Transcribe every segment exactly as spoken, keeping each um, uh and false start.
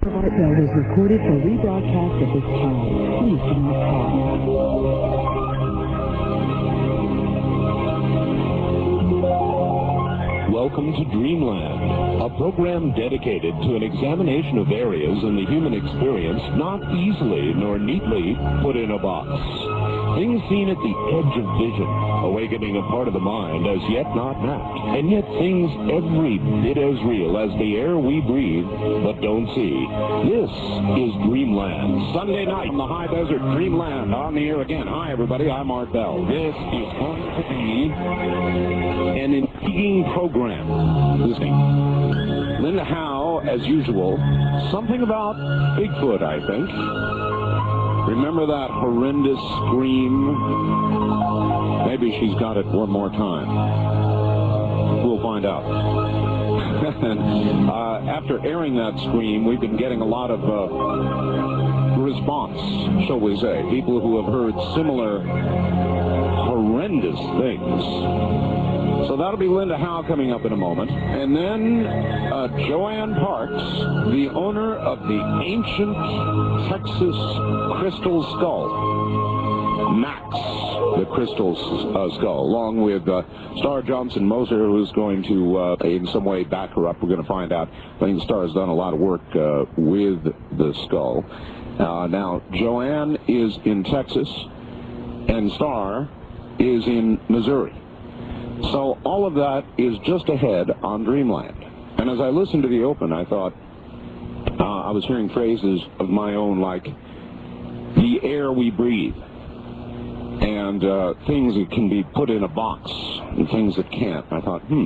Heartbell was recorded for rebroadcast at this time. Please do not call. Welcome to Dreamland, a program dedicated to an examination of areas in the human experience not easily nor neatly put in a box. Things seen at the edge of vision, awakening a part of the mind as yet not mapped, and yet things every bit as real as the air we breathe but don't see. This is Dreamland. Sunday night in the high desert, Dreamland on the air again. Hi, everybody. I'm Art Bell. This is going to be an intriguing program. Listening. Linda Howe, as usual, something about Bigfoot, I think. Remember that horrendous scream? Maybe she's got it one more time. We'll find out. uh, after airing that scream, we've been getting a lot of uh, response, shall we say. People who have heard similar horrendous things. So that'll be Linda Howe coming up in a moment. And then uh, Joanne Parks, the owner of the ancient Texas Crystal Skull, Max, the Crystal uh, Skull, along with uh, Star Johnson Moser, who's going to uh, in some way back her up. We're going to find out. I think Star has done a lot of work uh, with the skull. Uh, now, Joanne is in Texas, and Star is in Missouri. So all of that is just ahead on Dreamland. And as I listened to the open, I thought, uh, I was hearing phrases of my own like, the air we breathe, and uh, things that can be put in a box, and things that can't. I thought, hmm,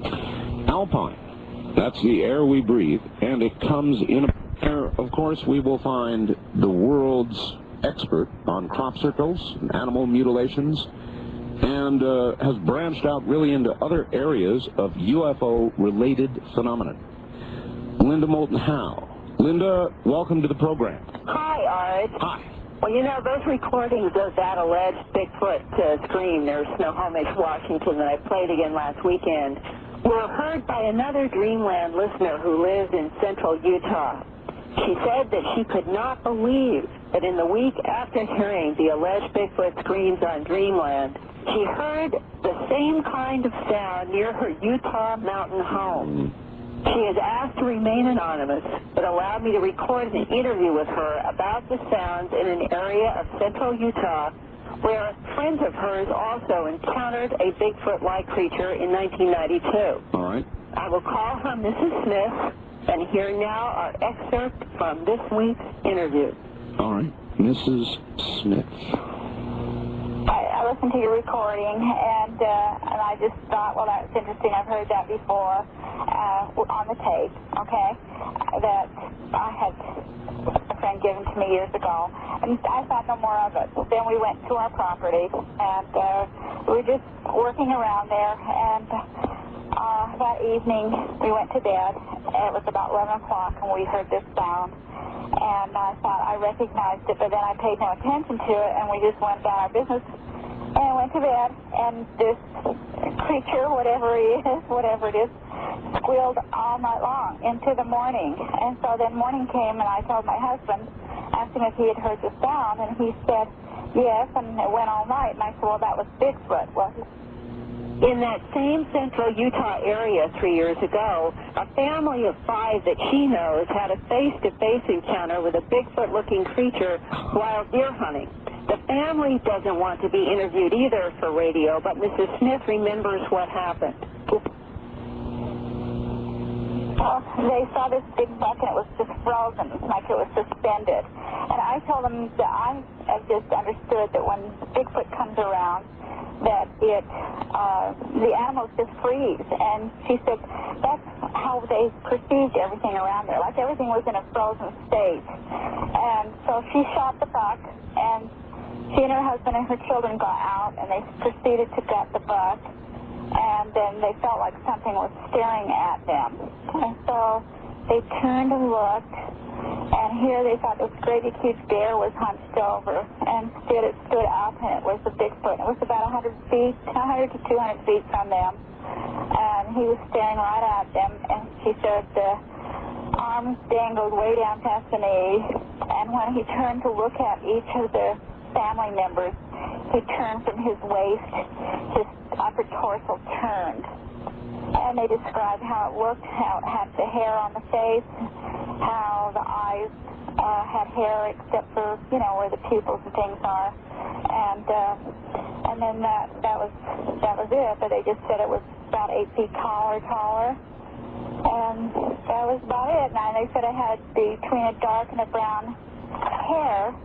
Alpine, that's the air we breathe, and it comes in a air. Of course, we will find the world's expert on crop circles and animal mutilations, and uh, has branched out really into other areas of U F O-related phenomenon. Linda Moulton Howe. Linda, welcome to the program. Hi, Art. Hi. Well, you know, those recordings of that alleged Bigfoot uh, scream near Snohomish, Washington, that I played again last weekend, were heard by another Dreamland listener who lives in central Utah. She said that she could not believe that in the week after hearing the alleged Bigfoot screams on Dreamland, she heard the same kind of sound near her Utah mountain home. She has asked to remain anonymous, but allowed me to record an interview with her about the sounds in an area of central Utah where friends of hers also encountered a Bigfoot-like creature in nineteen ninety-two. All right. I will call her Missus Smith, and here now our excerpt from this week's interview. All right. Missus Smith. I, I listened to your recording, and uh, and I just thought, well, that's interesting. I've heard that before uh, on the tape, okay, that I had a friend given to me years ago, and I thought no more of it. Then we went to our property, and uh, we were just working around there, and uh, that evening we went to bed. It was about eleven o'clock, and we heard this sound. And I thought I recognized it, but then I paid no attention to it, and we just went about our business and went to bed. And this creature, whatever he is, whatever it is, squealed all night long into the morning. And so then morning came, and I told my husband, asked him if he had heard the sound, and he said yes, and it went all night. And I said, well, that was Bigfoot. Well, in that same central Utah area three years ago, a family of five that she knows had a face-to-face encounter with a Bigfoot-looking creature while deer hunting. The family doesn't want to be interviewed either for radio, but Missus Smith remembers what happened. Well, they saw this big buck, and it was just frozen, like it was suspended. And I told them that I have just understood that when Bigfoot comes around, that it, uh, the animals just freeze. And she said that's how they perceived everything around there, like everything was in a frozen state. And so she shot the buck, and she and her husband and her children got out, and they proceeded to gut the buck. And then they felt like something was staring at them. And so they turned and looked, and here they thought this great big huge bear was hunched over, and instead it stood up, and it was a Bigfoot. It was about one hundred feet, one hundred to two hundred feet from them, and he was staring right at them. And she said, uh, arms dangled way down past the knee, and when he turned to look at each of the family members, he turned from his waist, his upper torso turned. And they described how it looked, how it had the hair on the face, how the eyes uh, had hair except for, you know, where the pupils and things are. And uh, and then that, that was that was it. But they just said it was about eight feet tall or taller. And that was about it. And they said it had between a dark and a brown hair.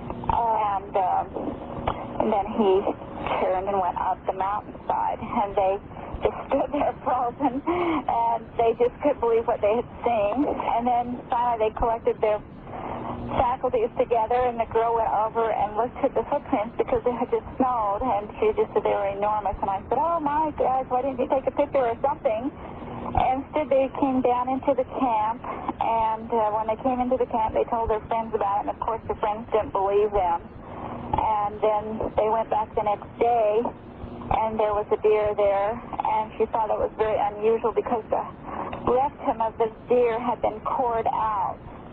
And, um, and then he turned and went up the mountainside. And they just stood there frozen. And they just couldn't believe what they had seen. And then finally they collected their faculties together, and the girl went over and looked at the footprints because it had just snowed. And she just said they were enormous. And I said, oh, my gosh, why didn't you take a picture or something? And instead, they came down into the camp, and uh, when they came into the camp, they told their friends about it, and of course, their friends didn't believe them. And then they went back the next day, and there was a deer there, and she thought it was very unusual because the rectum of the deer had been cored out.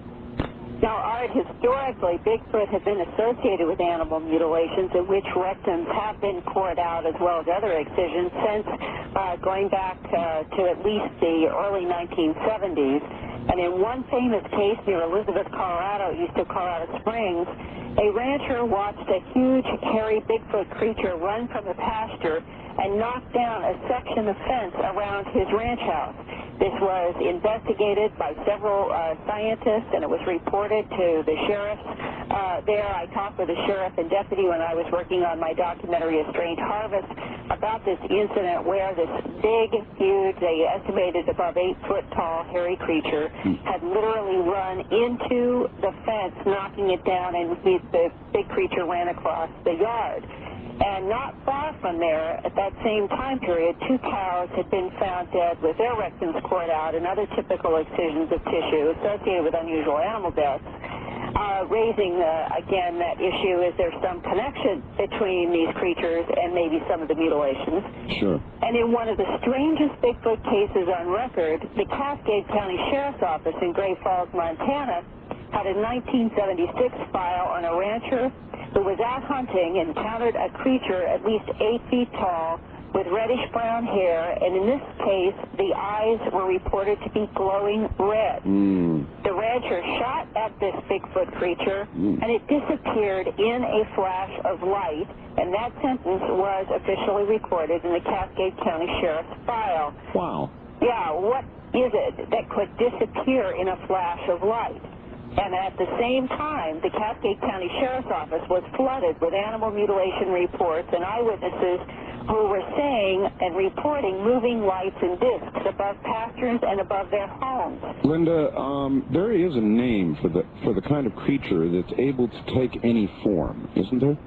Now, Art, historically, Bigfoot has been associated with animal mutilations in which rectums have been cored out as well as other excisions since uh, going back uh, to at least the early nineteen seventies. And in one famous case near Elizabeth, Colorado, east of Colorado Springs, a rancher watched a huge, hairy Bigfoot creature run from the pasture and knock down a section of fence around his ranch house. This was investigated by several uh, scientists, and it was reported to the sheriff uh, there. I talked with the sheriff and deputy when I was working on my documentary, A Strange Harvest, about this incident where this big, huge, they estimated above eight foot tall, hairy creature had literally run into the fence, knocking it down, and he, the big creature ran across the yard. And not far from there, at that same time period, two cows had been found dead with their rectums cored out and other typical excisions of tissue associated with unusual animal deaths, uh, raising, uh, again, that issue, is there some connection between these creatures and maybe some of the mutilations? Sure. And in one of the strangest Bigfoot cases on record, the Cascade County Sheriff's Office in Great Falls, Montana, had a nineteen seventy-six file on a rancher who was out hunting and encountered a creature at least eight feet tall with reddish-brown hair, and in this case, the eyes were reported to be glowing red. Mm. The rancher shot at this Bigfoot creature, mm. and it disappeared in a flash of light, and that sentence was officially recorded in the Cascade County Sheriff's file. Wow. Yeah, what is it that could disappear in a flash of light? And at the same time, the Cascade County Sheriff's Office was flooded with animal mutilation reports and eyewitnesses who were saying and reporting moving lights and discs above pastures and above their homes. Linda, um, there is a name for the for the kind of creature that's able to take any form, isn't there?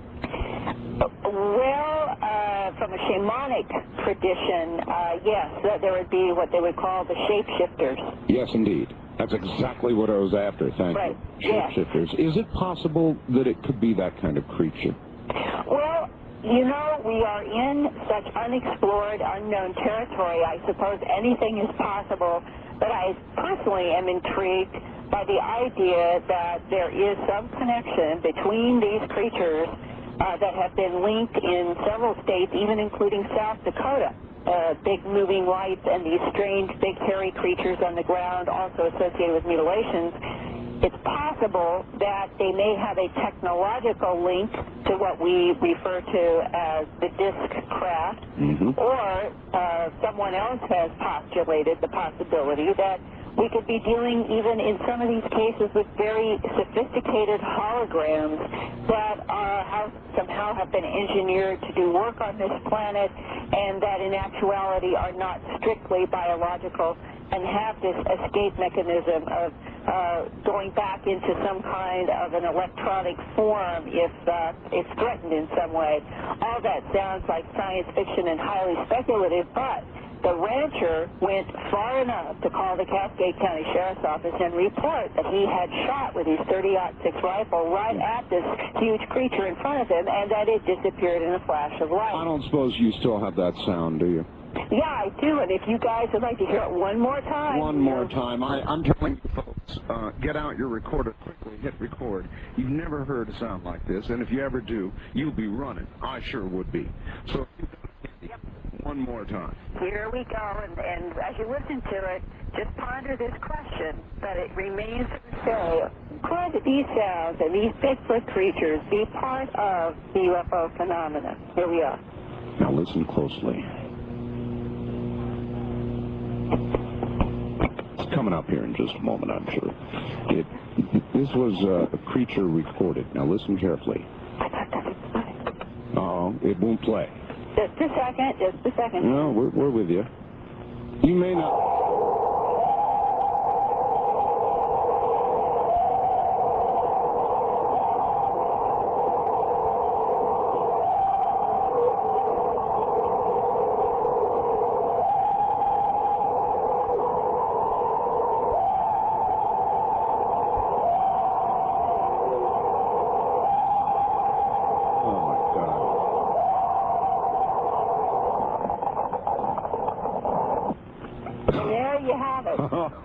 Well, uh, from a shamanic tradition, uh, yes, that there would be what they would call the shapeshifters. Yes, indeed. That's exactly what I was after, thank right. you. Shapeshifters. Yeah. Is it possible that it could be that kind of creature? Well, you know, we are in such unexplored, unknown territory. I suppose anything is possible, but I personally am intrigued by the idea that there is some connection between these creatures uh, that have been linked in several states, even including South Dakota. Uh, big moving lights and these strange big hairy creatures on the ground also associated with mutilations. It's possible that they may have a technological link to what we refer to as the disc craft, mm-hmm. or uh, someone else has postulated the possibility that we could be dealing even in some of these cases with very sophisticated holograms that uh, have, somehow have been engineered to do work on this planet and that in actuality are not strictly biological and have this escape mechanism of uh, going back into some kind of an electronic form if uh, it's threatened in some way. All that sounds like science fiction and highly speculative, but the rancher went far enough to call the Cascade County Sheriff's Office and report that he had shot with his thirty aught six rifle right at this huge creature in front of him and that it disappeared in a flash of light. I don't suppose you still have that sound, do you? Yeah, I do, and if you guys would like to hear it one more time. One more time. I, I'm telling you, folks, uh, get out your recorder quickly, hit record. You've never heard a sound like this, and if you ever do, you'll be running. I sure would be. So, Yep. one more time. Here we go, and, and as you listen to it, just ponder this question, but it remains to say, could these sounds and these Bigfoot creatures be part of the U F O phenomenon? Here we are. Now listen closely. It's coming up here in just a moment, I'm sure. It, this was uh, a creature recorded. Now listen carefully. Uh-oh, it won't play. Just a second, just a second. No, we're, we're with you. You may not... There you have it.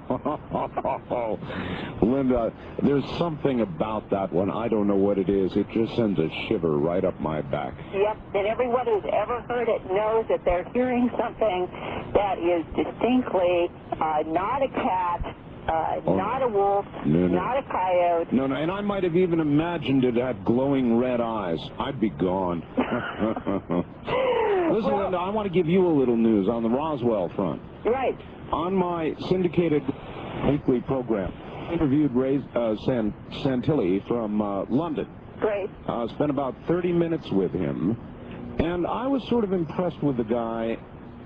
Linda, there's something about that one. I don't know what it is. It just sends a shiver right up my back. Yep, and everyone who's ever heard it knows that they're hearing something that is distinctly uh, not a cat, uh, oh, not a wolf, no, no. not a coyote. No, no, and I might have even imagined it had glowing red eyes. I'd be gone. Listen, Well, Linda, I want to give you a little news on the Roswell front. right. On my syndicated weekly program, I interviewed Ray uh, San Santilli from uh, London. Great. Uh, spent about thirty minutes with him, and I was sort of impressed with the guy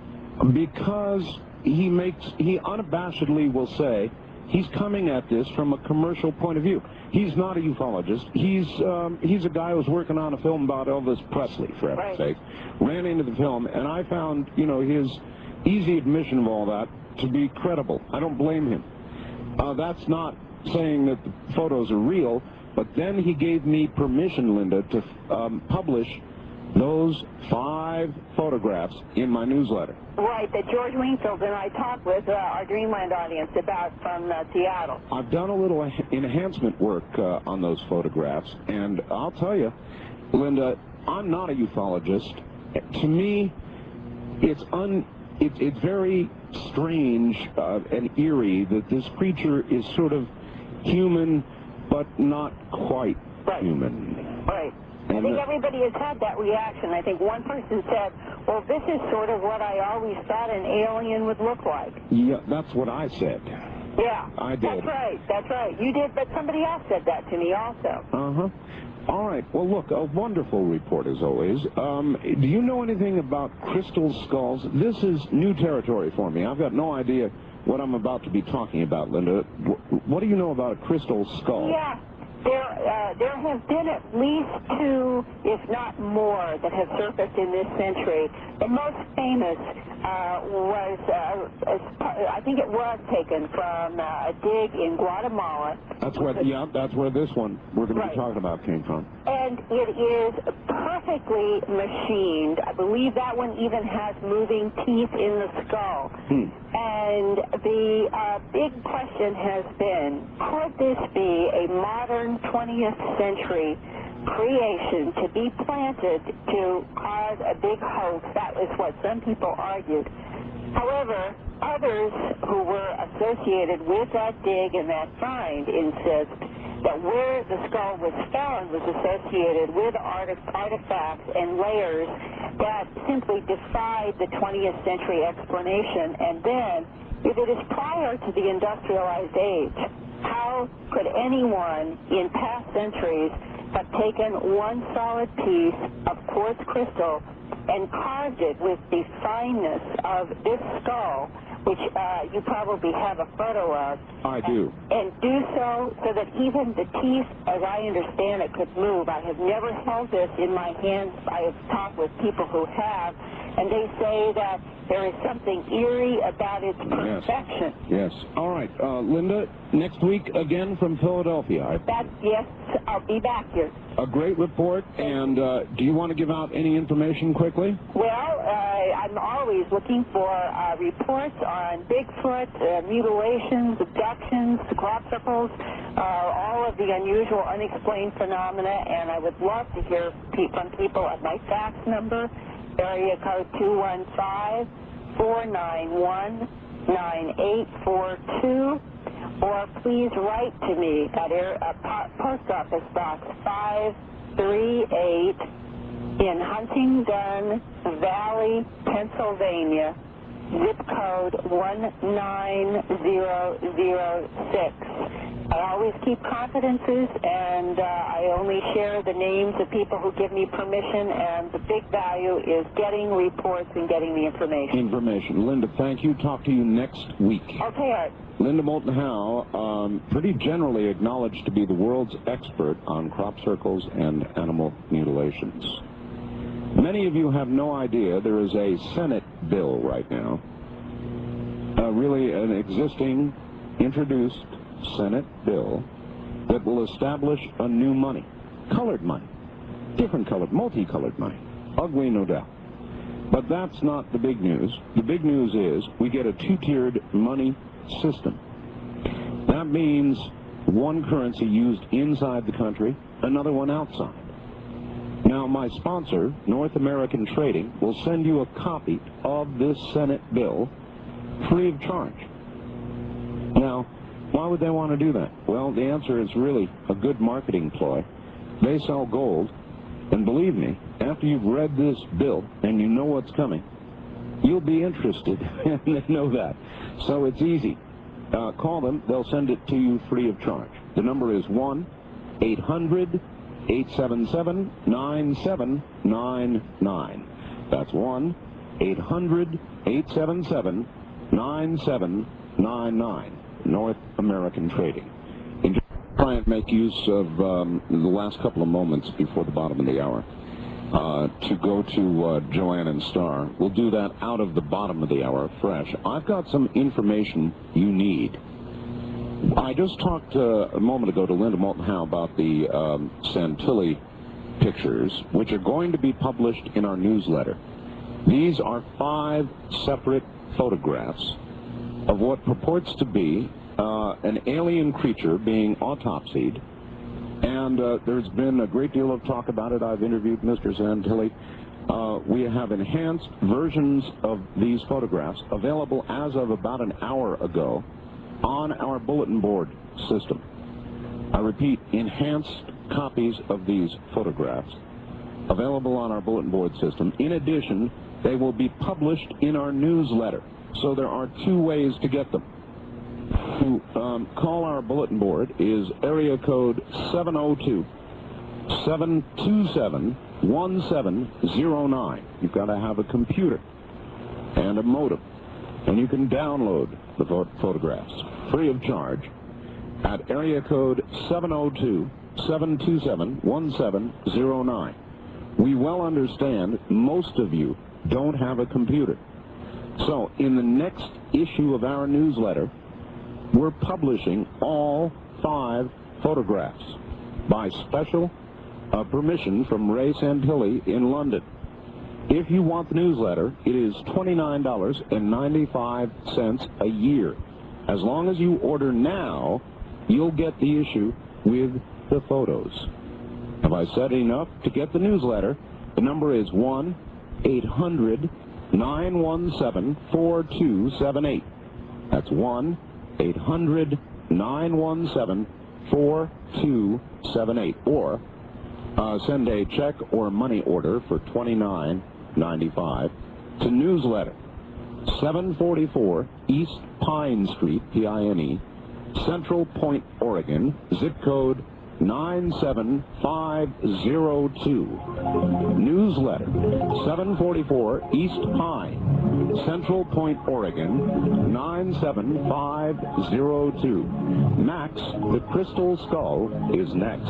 because he makes, he unabashedly will say he's coming at this from a commercial point of view. He's not a ufologist. He's um, he's a guy who's working on a film about Elvis Presley, for heaven's Right. sake. Ran into the film, and I found, you know, his easy admission of all that to be credible. I don't blame him. Uh, that's not saying that the photos are real, but then he gave me permission, Linda, to um, publish those five photographs in my newsletter. Right, that George Wingfield and I talked with uh, our Dreamland audience about from uh, Seattle. I've done a little enhancement work uh, on those photographs, and I'll tell you, Linda, I'm not a ufologist. To me, it's un, it, it's very strange uh, and eerie that this creature is sort of human, but not quite Right. human. Right. I And, think uh, everybody has had that reaction. I think one person said, well, this is sort of what I always thought an alien would look like. Yeah, that's what I said. Yeah. I did. That's right. That's right. You did, but somebody else said that to me also. Uh-huh. All right. Well, look, a wonderful report as always. Um, do you know anything about crystal skulls? This is new territory for me. I've got no idea what I'm about to be talking about, Linda. Wh- What do you know about a crystal skull? Yeah. There, uh, there have been at least two, if not more, that have surfaced in this century. The most famous uh, was, uh, as part, I think it was taken from uh, a dig in Guatemala. That's where, yeah, that's where this one we're going to Right. be talking about came from. And it is perfectly machined. I believe that one even has moving teeth in the skull. Hmm. And the uh, big question has been, could this be a modern twentieth century creation to be planted to cause a big hoax? That is what some people argued. However, others who were associated with that dig and that find insist that where the skull was found was associated with artif- artifacts and layers that simply defied the twentieth century explanation. And then, if it is prior to the industrialized age, how could anyone in past centuries have taken one solid piece of quartz crystal and carved it with the fineness of this skull, which uh, you probably have a photo of. I do. And, and do so so that even the teeth, as I understand it, could move. I have never held this in my hands. I have talked with people who have, and they say that there is something eerie about its perfection. Yes. Yes. All right, uh, Linda, next week again from Philadelphia. I That, yes, I'll be back here. A great report, and uh, do you want to give out any information quickly? Well, uh, I'm always looking for uh, reports on Bigfoot, uh, mutilations, abductions, crop circles, uh, all of the unusual, unexplained phenomena, and I would love to hear pe- from people at my fax number, area code two one five, four nine one, nine eight four two. Or please write to me at air, uh, po- Post Office Box five three eight in Huntingdon Valley, Pennsylvania, zip code one nine zero zero six. I always keep confidences, and uh, I only share the names of people who give me permission, and the big value is getting reports and getting the information. Information. Linda, thank you. Talk to you next week. Okay, Art. Linda Moulton Howe, um, pretty generally acknowledged to be the world's expert on crop circles and animal mutilations. Many of you have no idea there is a Senate bill right now, uh, really an existing, introduced Senate bill that will establish a new money, colored money, different colored, multicolored money, ugly no doubt. But that's not the big news. The big news is we get a two-tiered money system. That means one currency used inside the country, another one outside. Now, my sponsor, North American Trading, will send you a copy of this Senate bill free of charge. Now, why would they want to do that? Well, the answer is really a good marketing ploy. They sell gold, and believe me, after you've read this bill and you know what's coming, you'll be interested, and they know that. So it's easy. Uh, call them. They'll send it to you free of charge. The number is one eight hundred, eight seven seven, nine seven nine nine. That's one eight hundred, eight seven seven, nine seven nine nine. North American Trading. And try and make use of um, the last couple of moments before the bottom of the hour uh, to go to uh, Joanne and Star. We'll do that out of the bottom of the hour, fresh. I've got some information you need. I just talked uh, a moment ago to Linda Moulton Howe about the um, Santilli pictures, which are going to be published in our newsletter. These are five separate photographs of what purports to be uh, an alien creature being autopsied. And uh, there's been a great deal of talk about it. I've interviewed Mister Santilli. Uh, we have enhanced versions of these photographs available as of about an hour ago on our bulletin board system. I repeat, enhanced copies of these photographs available on our bulletin board system. In addition, they will be published in our newsletter. So there are two ways to get them. To um, call our bulletin board is area code seven oh two, seven two seven, one seven zero nine. You've got to have a computer and a modem, and you can download the pho- photographs free of charge at area code seven oh two, seven two seven, one seven zero nine. We well understand most of you don't have a computer. So, in the next issue of our newsletter, we're publishing all five photographs by special uh, permission from Ray Santilli in London. If you want the newsletter, it is twenty-nine dollars and ninety-five cents a year. As long as you order now, you'll get the issue with the photos. Have I said enough? To get the newsletter, the number is one eight hundred, nine one seven, four two seven eight. That's one eight hundred, nine one seven, four two seven eight. Or uh, send a check or money order for twenty-nine ninety-five to newsletter, seven forty-four East Pine Street, P I N E, Central Point, Oregon, zip code nine seven five zero two. Newsletter, seven forty-four East Pine, Central Point, Oregon, nine seven five zero two. Max, the Crystal Skull, is next.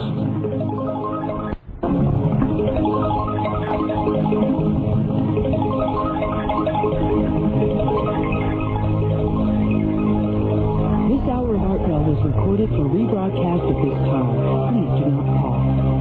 recorded for rebroadcast at this time. Please do not call.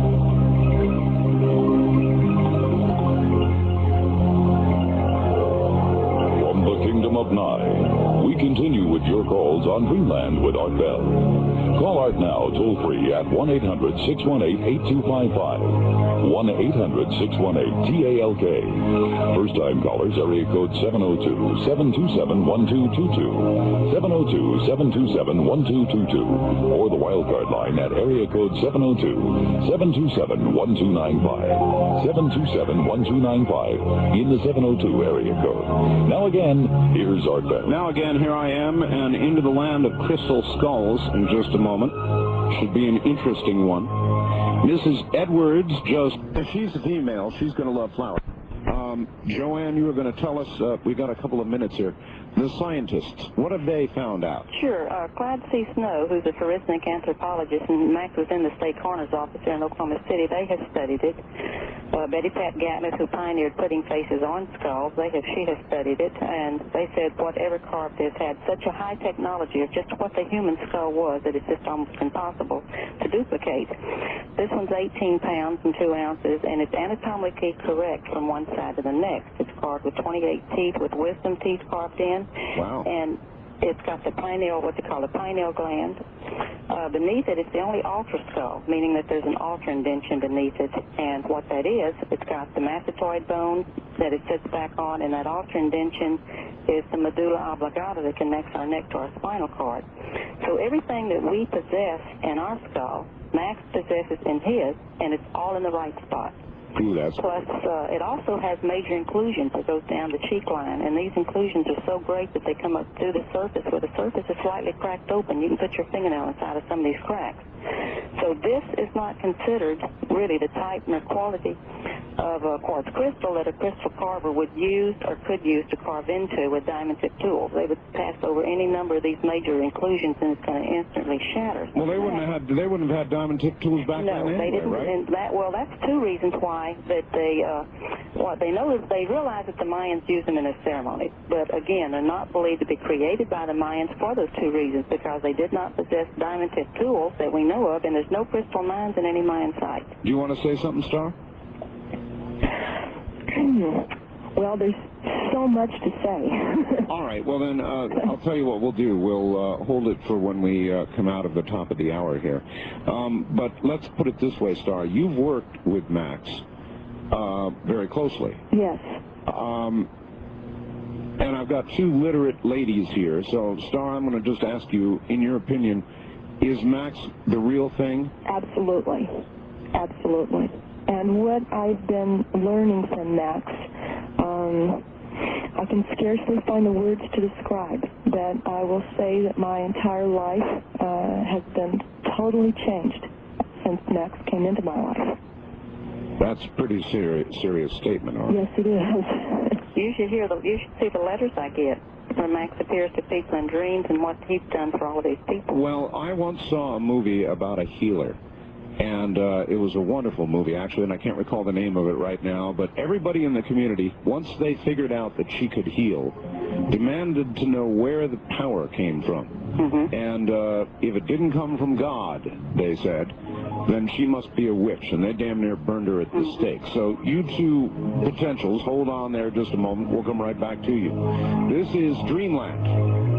From the Kingdom of Nye, we continue with your calls on Dreamland with Art Bell. Call Art now toll-free at one eight hundred, six one eight, eight two five five. one eight hundred, six one eight, T A L K. First-time callers, area code seven oh two, seven two seven, one two two two. seven oh two, seven two seven, one two two two. Or the wildcard line at area code seven oh two, seven two seven, one two nine five. seven two seven, one two nine five in the seven oh two area code. Now again, here's Art Bell. Now again, here I am, and into the land of crystal skulls in just a moment. Should be an interesting one. Missus Edwards just... She's a female. She's going to love flowers. Um, Joanne, you were going to tell us, uh, we got a couple of minutes here. The scientists, what have they found out? Sure. Uh, Clyde C. Snow, who's a forensic anthropologist, and Max was in the state coroner's office here in Oklahoma City, they have studied it. Uh, Betty Pat Gatliff, who pioneered putting faces on skulls, they have, she has studied it, and they said whatever carved this had such a high technology of just what the human skull was that it's just almost impossible to duplicate. This one's eighteen pounds and two ounces, and it's anatomically correct from one side to the next. It's carved with twenty-eight teeth, with wisdom teeth carved in. Wow. And it's got the pineal, what they call the pineal gland. Uh, beneath it, it's the only ultra skull, meaning that there's an ultra indention beneath it. And what that is, it's got the mastoid bone that it sits back on, and that ultra indention is the medulla oblongata that connects our neck to our spinal cord. So everything that we possess in our skull, Max possesses in his, and it's all in the right spot. Ooh, that's... Plus, uh, it also has major inclusions that goes down the cheek line, and these inclusions are so great that they come up through the surface, where the surface is slightly cracked open. You can put your fingernail inside of some of these cracks. So this is not considered really the type nor quality of a quartz crystal that a crystal carver would use or could use to carve into with diamond tip tools. They would pass over any number of these major inclusions, and it's going to instantly shatter. Well, they wouldn't have had, they wouldn't have had diamond tip tools back no, then anyway, they didn't. right? And that, well, that's two reasons why that they, uh, what they know is they realize that the Mayans used them in their ceremonies. But again, they're not believed to be created by the Mayans for those two reasons, because they did not possess diamond tip tools that we know of, and there's no crystal mines in any Mayan site. Do you want to say something, Star? Well, there's so much to say. All right. Well, then, uh, I'll tell you what we'll do. We'll uh, hold it for when we uh, come out of the top of the hour here. Um, but let's put it this way, Star. You've worked with Max uh, very closely. Yes. Um, and I've got two literate ladies here. So, Star, I'm going to just ask you, in your opinion, is Max the real thing? Absolutely. Absolutely. And what I've been learning from Max, um, I can scarcely find the words to describe. That I will say that my entire life uh, has been totally changed since Max came into my life. That's a pretty serious, serious statement, huh? Yes, it is. You should hear the, you should see the letters I get when Max appears to people in dreams and what he's done for all of these people. Well, I once saw a movie about a healer. And uh, it was a wonderful movie, actually, and I can't recall the name of it right now. But everybody in the community, once they figured out that she could heal, demanded to know where the power came from. Mm-hmm. And uh, if it didn't come from God, they said, then she must be a witch. And they damn near burned her at the stake. So you two potentials, hold on there just a moment. We'll come right back to you. This is Dreamland